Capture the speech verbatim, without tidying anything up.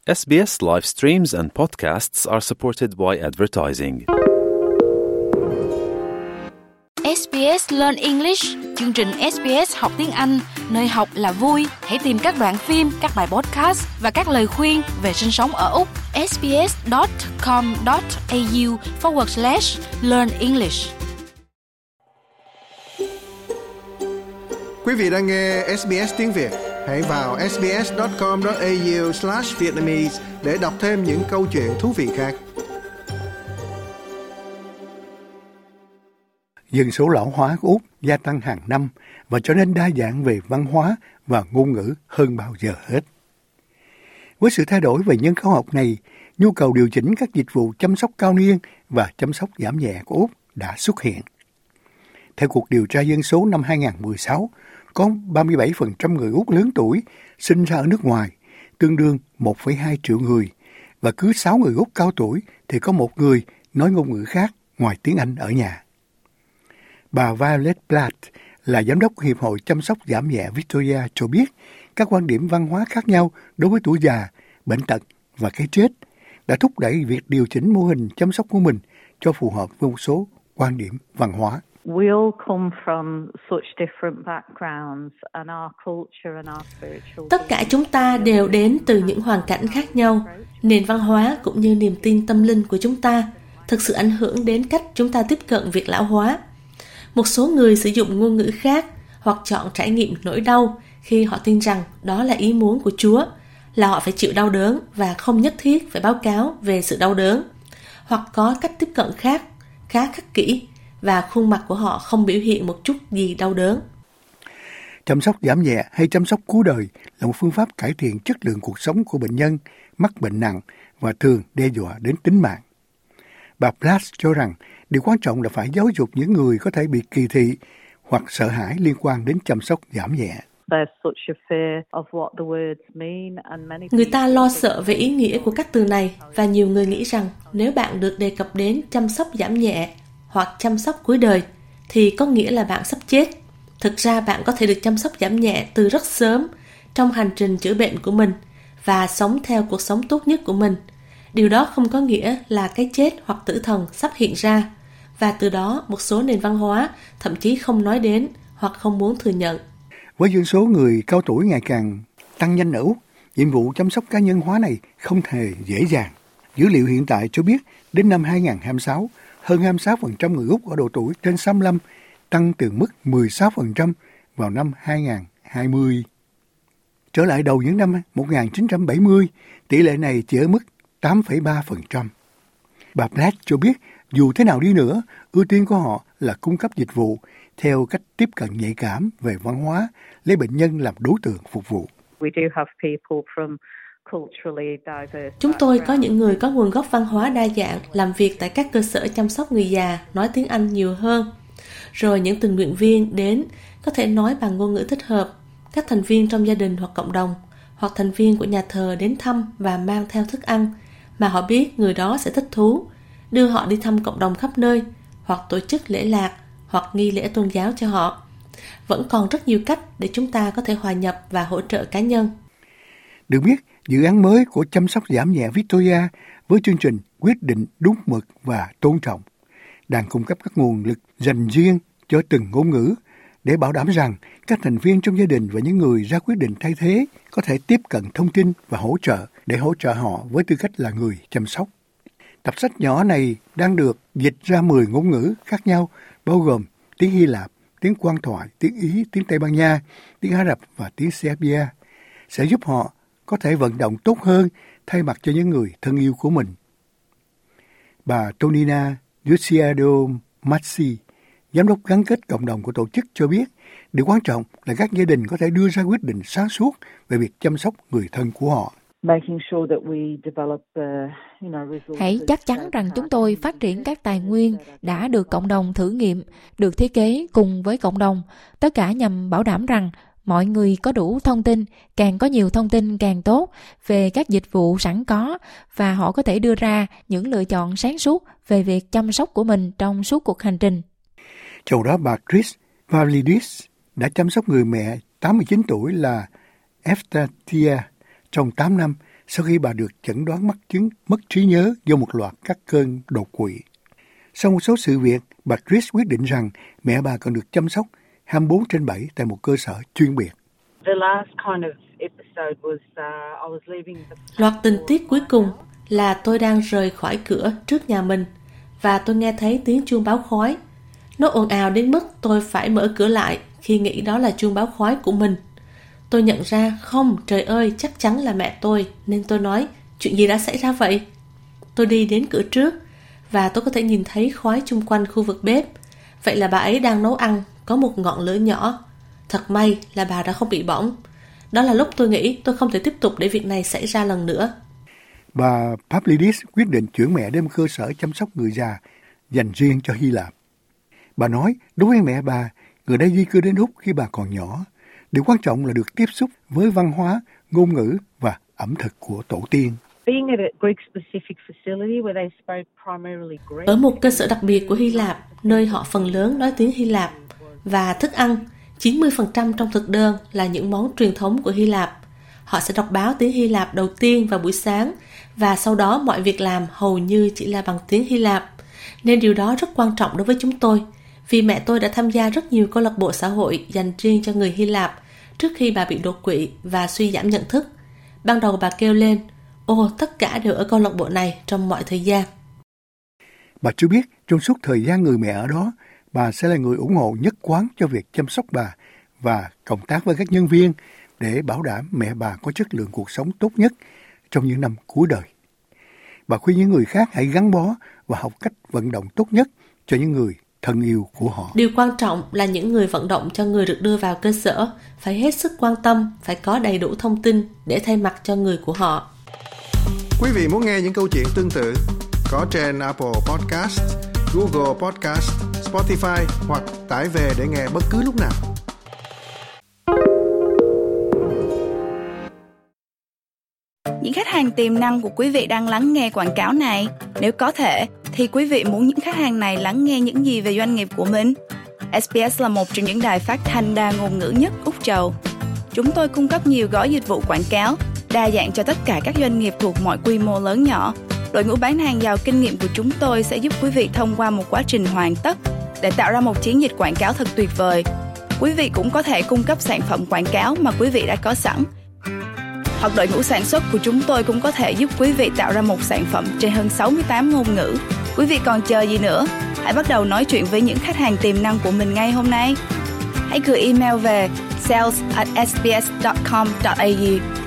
S B S live streams and podcasts are supported by advertising. ét bê ét Learn English, chương trình ét bê ét học tiếng Anh, nơi học là vui. Hãy tìm các đoạn phim, các bài podcast và các lời khuyên về sinh sống ở Úc. sbs.com.au forward slash learn English. Quý vị đang nghe ét bê ét tiếng Việt. Hãy vào sbs.com.au slash Vietnamese để đọc thêm những câu chuyện thú vị khác. Dân số lão hóa của Úc gia tăng hàng năm và trở nên đa dạng về văn hóa và ngôn ngữ hơn bao giờ hết. Với sự thay đổi về nhân khẩu học này, nhu cầu điều chỉnh các dịch vụ chăm sóc cao niên và chăm sóc giảm nhẹ của Úc đã xuất hiện. Theo cuộc điều tra dân số năm hai không một sáu, có ba mươi bảy phần trăm người Úc lớn tuổi sinh ra ở nước ngoài, tương đương một phẩy hai triệu người, và cứ sáu người Úc cao tuổi thì có một người nói ngôn ngữ khác ngoài tiếng Anh ở nhà. Bà Violet Platt là giám đốc Hiệp hội chăm sóc giảm nhẹ Victoria cho biết các quan điểm văn hóa khác nhau đối với tuổi già, bệnh tật và cái chết đã thúc đẩy việc điều chỉnh mô hình chăm sóc của mình cho phù hợp với một số quan điểm văn hóa. We all come from such different backgrounds and our culture and our spiritual. Tất cả chúng ta đều đến từ những hoàn cảnh khác nhau. Nền văn hóa cũng như niềm tin tâm linh của chúng ta thực sự ảnh hưởng đến cách chúng ta tiếp cận việc lão hóa. Một số người sử dụng ngôn ngữ khác hoặc chọn trải nghiệm nỗi đau khi họ tin rằng đó là ý muốn của Chúa, là họ phải chịu đau đớn và không nhất thiết phải báo cáo về sự đau đớn, hoặc có cách tiếp cận khác, khá khắc kỷ, và khuôn mặt của họ không biểu hiện một chút gì đau đớn. Chăm sóc giảm nhẹ hay chăm sóc cuối đời là một phương pháp cải thiện chất lượng cuộc sống của bệnh nhân mắc bệnh nặng và thường đe dọa đến tính mạng. Bà Platt cho rằng điều quan trọng là phải giáo dục những người có thể bị kỳ thị hoặc sợ hãi liên quan đến chăm sóc giảm nhẹ. Người ta lo sợ về ý nghĩa của các từ này, và nhiều người nghĩ rằng nếu bạn được đề cập đến chăm sóc giảm nhẹ hoặc chăm sóc cuối đời thì có nghĩa là bạn sắp chết. Thực ra bạn có thể được chăm sóc giảm nhẹ từ rất sớm trong hành trình chữa bệnh của mình và sống theo cuộc sống tốt nhất của mình. Điều đó không có nghĩa là cái chết hoặc tử thần sắp hiện ra, và từ đó một số nền văn hóa thậm chí không nói đến hoặc không muốn thừa nhận. Với dân số người cao tuổi ngày càng tăng nhanh ở Úc, nhiệm vụ chăm sóc cá nhân hóa này không hề dễ dàng. Dữ liệu hiện tại cho biết đến năm hai không hai sáu, hơn hai mươi sáu phần trăm người Úc ở độ tuổi trên sáu mươi lăm, tăng từ mức mười sáu phần trăm vào năm hai không hai không. Trở lại đầu những năm một nghìn chín trăm bảy mươi, tỷ lệ này chỉ ở mức tám phẩy ba phần trăm. Bà Platt cho biết dù thế nào đi nữa, ưu tiên của họ là cung cấp dịch vụ theo cách tiếp cận nhạy cảm về văn hóa, lấy bệnh nhân làm đối tượng phục vụ. Chúng tôi có những người có nguồn gốc văn hóa đa dạng làm việc tại các cơ sở chăm sóc người già nói tiếng Anh nhiều hơn. Rồi những tình nguyện viên đến có thể nói bằng ngôn ngữ thích hợp, các thành viên trong gia đình hoặc cộng đồng, hoặc thành viên của nhà thờ đến thăm và mang theo thức ăn mà họ biết người đó sẽ thích thú, đưa họ đi thăm cộng đồng khắp nơi, hoặc tổ chức lễ lạc hoặc nghi lễ tôn giáo cho họ. Vẫn còn rất nhiều cách để chúng ta có thể hòa nhập và hỗ trợ cá nhân. Được biết, dự án mới của chăm sóc giảm nhẹ Victoria với chương trình quyết định đúng mực và tôn trọng đang cung cấp các nguồn lực dành riêng cho từng ngôn ngữ để bảo đảm rằng các thành viên trong gia đình và những người ra quyết định thay thế có thể tiếp cận thông tin và hỗ trợ để hỗ trợ họ với tư cách là người chăm sóc. Tập sách nhỏ này đang được dịch ra mười ngôn ngữ khác nhau, bao gồm tiếng Hy Lạp, tiếng Quan thoại, tiếng Ý, tiếng Tây Ban Nha, tiếng Ả Rập và tiếng Serbia, sẽ giúp họ có thể vận động tốt hơn thay mặt cho những người thân yêu của mình. Bà Tonina Luciado Mazzi, giám đốc gắn kết cộng đồng của tổ chức cho biết, điều quan trọng là các gia đình có thể đưa ra quyết định sáng suốt về việc chăm sóc người thân của họ. Hãy chắc chắn rằng chúng tôi phát triển các tài nguyên đã được cộng đồng thử nghiệm, được thiết kế cùng với cộng đồng, tất cả nhằm bảo đảm rằng mọi người có đủ thông tin, càng có nhiều thông tin càng tốt về các dịch vụ sẵn có, và họ có thể đưa ra những lựa chọn sáng suốt về việc chăm sóc của mình trong suốt cuộc hành trình. Trong đó bà Chris Pavlidis đã chăm sóc người mẹ tám mươi chín tuổi là Eftatia trong tám năm sau khi bà được chẩn đoán mắc chứng mất trí nhớ do một loạt các cơn đột quỵ. Sau một số sự việc, bà Chris quyết định rằng mẹ bà cần được chăm sóc hai mươi bốn trên bảy tại một cơ sở chuyên biệt. Loạt tình tiết cuối cùng là tôi đang rời khỏi cửa trước nhà mình và tôi nghe thấy tiếng chuông báo khói. Nó ồn ào đến mức tôi phải mở cửa lại khi nghĩ đó là chuông báo khói của mình. Tôi nhận ra, không, trời ơi, chắc chắn là mẹ tôi, nên tôi nói, chuyện gì đã xảy ra vậy? Tôi đi đến cửa trước và tôi có thể nhìn thấy khói chung quanh khu vực bếp. Vậy là bà ấy đang nấu ăn, có một ngọn lửa nhỏ. Thật may là bà đã không bị bỏng. Đó là lúc tôi nghĩ tôi không thể tiếp tục để việc này xảy ra lần nữa. Bà Pavlidis quyết định chuyển mẹ đến một cơ sở chăm sóc người già dành riêng cho Hy Lạp. Bà nói, đối với mẹ bà, người đã di cư đến Úc khi bà còn nhỏ. Điều quan trọng là được tiếp xúc với văn hóa, ngôn ngữ và ẩm thực của tổ tiên. Ở một cơ sở đặc biệt của Hy Lạp, nơi họ phần lớn nói tiếng Hy Lạp, và thức ăn, chín mươi phần trăm trong thực đơn là những món truyền thống của Hy Lạp. Họ sẽ đọc báo tiếng Hy Lạp đầu tiên vào buổi sáng, và sau đó mọi việc làm hầu như chỉ là bằng tiếng Hy Lạp. Nên điều đó rất quan trọng đối với chúng tôi, vì mẹ tôi đã tham gia rất nhiều câu lạc bộ xã hội dành riêng cho người Hy Lạp trước khi bà bị đột quỵ và suy giảm nhận thức. Ban đầu bà kêu lên, ồ, tất cả đều ở câu lạc bộ này trong mọi thời gian. Bà chưa biết trong suốt thời gian người mẹ ở đó, bà sẽ là người ủng hộ nhất quán cho việc chăm sóc bà và cộng tác với các nhân viên để bảo đảm mẹ bà có chất lượng cuộc sống tốt nhất trong những năm cuối đời. Bà khuyên những người khác hãy gắn bó và học cách vận động tốt nhất cho những người thân yêu của họ. Điều quan trọng là những người vận động cho người được đưa vào cơ sở phải hết sức quan tâm, phải có đầy đủ thông tin để thay mặt cho người của họ. Quý vị muốn nghe những câu chuyện tương tự có trên Apple Podcast, Google Podcast, Spotify hoặc tải về để nghe bất cứ lúc nào. Những khách hàng tiềm năng của quý vị đang lắng nghe quảng cáo này. Nếu có thể, thì quý vị muốn những khách hàng này lắng nghe những gì về doanh nghiệp của mình? ét bê ét là một trong những đài phát thanh đa ngôn ngữ nhất Úc Châu. Chúng tôi cung cấp nhiều gói dịch vụ quảng cáo, đa dạng cho tất cả các doanh nghiệp thuộc mọi quy mô lớn nhỏ. Đội ngũ bán hàng giàu kinh nghiệm của chúng tôi sẽ giúp quý vị thông qua một quá trình hoàn tất để tạo ra một chiến dịch quảng cáo thật tuyệt vời. Quý vị cũng có thể cung cấp sản phẩm quảng cáo mà quý vị đã có sẵn. Hoặc đội ngũ sản xuất của chúng tôi cũng có thể giúp quý vị tạo ra một sản phẩm trên hơn sáu mươi tám ngôn ngữ. Quý vị còn chờ gì nữa? Hãy bắt đầu nói chuyện với những khách hàng tiềm năng của mình ngay hôm nay. Hãy gửi email về sales at s b s dot com dot a u